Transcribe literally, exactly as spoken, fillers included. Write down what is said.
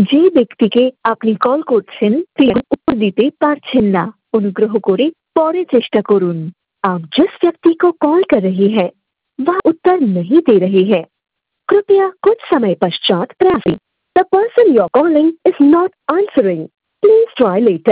যে ব্যক্তিকে আপনি কল করছেন তিনি উত্তর দিতে পারছেন না। অনুগ্রহ করে পরে চেষ্টা করুন। आप जिस व्यक्ति को कॉल कर रही है वह उत्तर नहीं दे रहे हैं। कृपया कुछ समय पश्चात प्रयास करें। The person you're calling is not answering. Please try later.